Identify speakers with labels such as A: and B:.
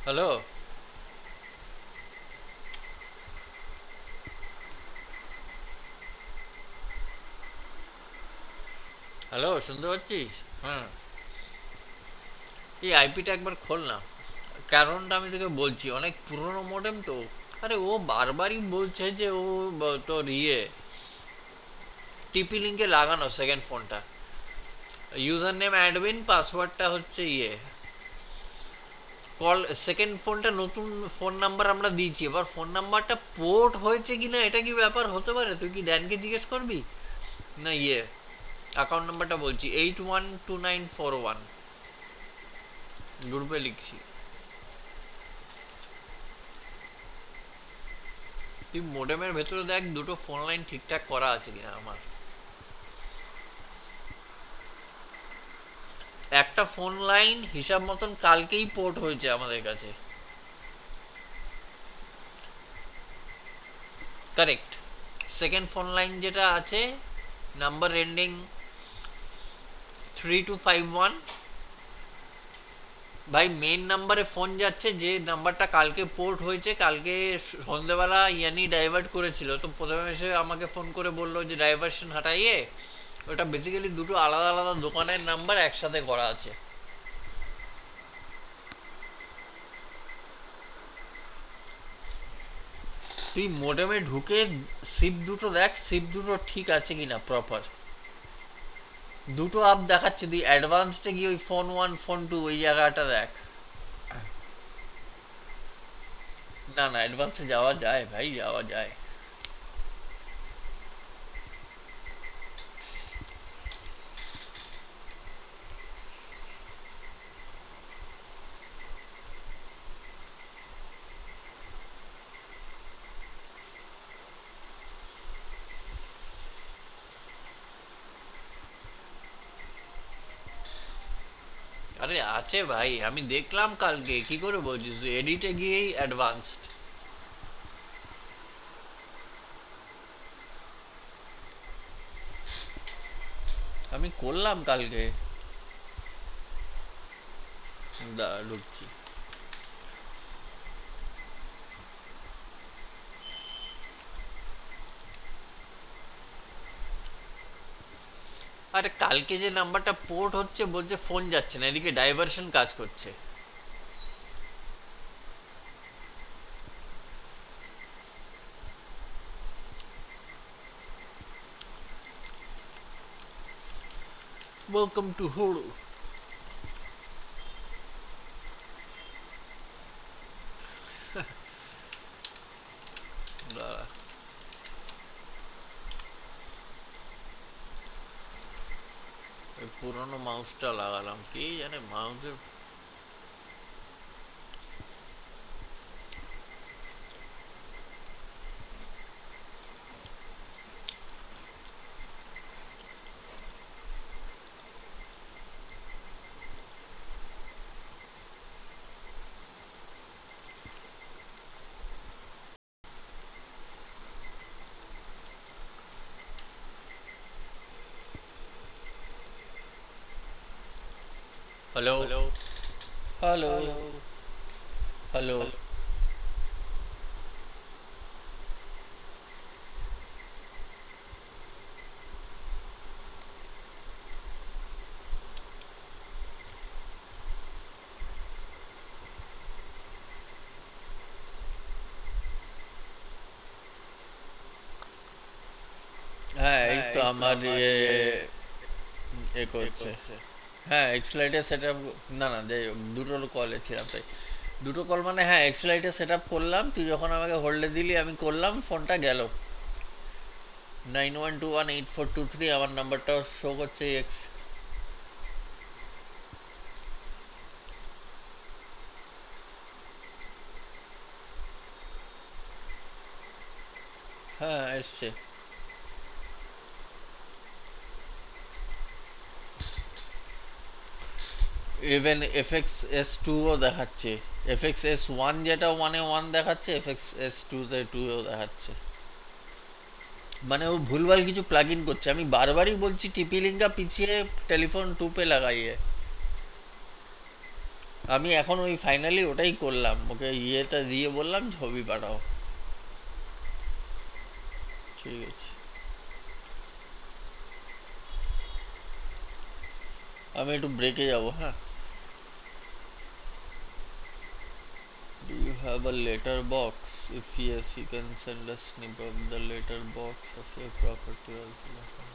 A: Hello. Hello, শুনতে পাচ্ছিস? হ্যাঁ। এই আইপিটা একবার খোল না। কারণটা আমি তোকে বলছি, অনেক পুরনো মডেম তো। আরে ও বারবারই বলছে যে ও তোর টিপি লিঙ্কে লাগানো সেকেন্ড ফোনটা। ইউজার নেম অ্যাডমিন, পাসওয়ার্ডটা হচ্ছে কল। সেকেন্ড ফোনটা নতুন ফোন নাম্বার আমরা দিয়েছি, এবার ফোন নাম্বারটা পোর্ট হয়েছে কিনা এটা কি ব্যাপার হতে পারে? তুই কি ড্যানকে জিজ্ঞেস করবি? না অ্যাকাউন্ট নাম্বারটা বলছি, 812941। গ্রুপে লিখছি। তুই মোডেমের ভেতরে দেখ দুটো ফোন লাইন ঠিকঠাক করা আছে কিনা আমার। একটা ফোন লাইন হিসাব মতন কালকেই পোর্ট হয়েছে আমাদের কাছে। কারেক্ট। সেকেন্ড ফোন লাইন যেটা আছে, নাম্বার এন্ডিং 3251। ভাই মেন নাম্বারে ফোন যাচ্ছে, যে নাম্বারটা কালকে পোর্ট হয়েছে। কালকে সন্ধেবেলা ইয়ানি ডাইভার্ট করেছিল, তো প্রথমে এসে আমাকে ফোন করে বললো যে ডাইভার্সন হাটাইয়ে। ওটা বেসিক্যালি দুটো আলাদা আলাদা দোকানের নাম্বার একসাথে করা আছে। তুই মোডেমে ঢুকে সিপ দুটো দেখ, সিপ দুটো ঠিক আছে কিনা প্রপার। দুটো আপ দেখাচ্ছে, তুই অ্যাডভান্সডে গিয়ে ওই ফোন ওয়ান ফোন টু ওই জায়গাটা দেখ। না না, অ্যাডভান্সে যাওয়া যায় ভাই, যাওয়া যায়। আরে আছে ভাই, আমি দেখলাম কালকে। কি করে বলছিস? এডিটে গিয়েই অ্যাডভান্সড। আমি করলাম কালকে। ঢুকছি। আরে কালকে যে নাম্বারটা পোর্ট হচ্ছে বলছে ফোন যাচ্ছে না, এদিকে ডাইভারশন কাজ করছে। ওয়েলকাম টু হোড়ো। পুরনো মাউসটা লাগালাম, কি জানে মাউসের। হ্যালো। হ্যালো। হ্যালো। হ্যাঁ, এই তো আমার করছে। হ্যাঁ, এক্সলাইটের সেট আপ। না না, যাই হোক, দুটো কলে ছিলাম তাই। দুটো কল মানে, হ্যাঁ এক্সলাইটের সেট আপ করলাম, তুই যখন আমাকে হোল্ডে দিলি আমি করলাম, ফোনটা গেল। 91218423 আমার নাম্বারটা শো করছে এক্স। হ্যাঁ এসছে। ইভেন FXS2ও দেখাচ্ছে। FXS1 যেটা ওয়ানে ওয়ান দেখাচ্ছে, FXS2 তে টুও দেখাচ্ছে। মানে ও ভুলভাল কিছু প্লাগ ইন করছে। আমি বারবারই বলছি টিপি লিঙ্কটা পিছিয়ে টেলিফোন টু পে লাগাইয়ে। আমি এখন ওই ফাইনালি ওটাই করলাম, ওকে ইয়েটা দিয়ে বললাম ছবি পাঠাও। ঠিক আছে, আমি একটু ব্রেকে যাব, হ্যাঁ। Do you have a letterbox? If yes, you can send a snip of the letterbox of your property also.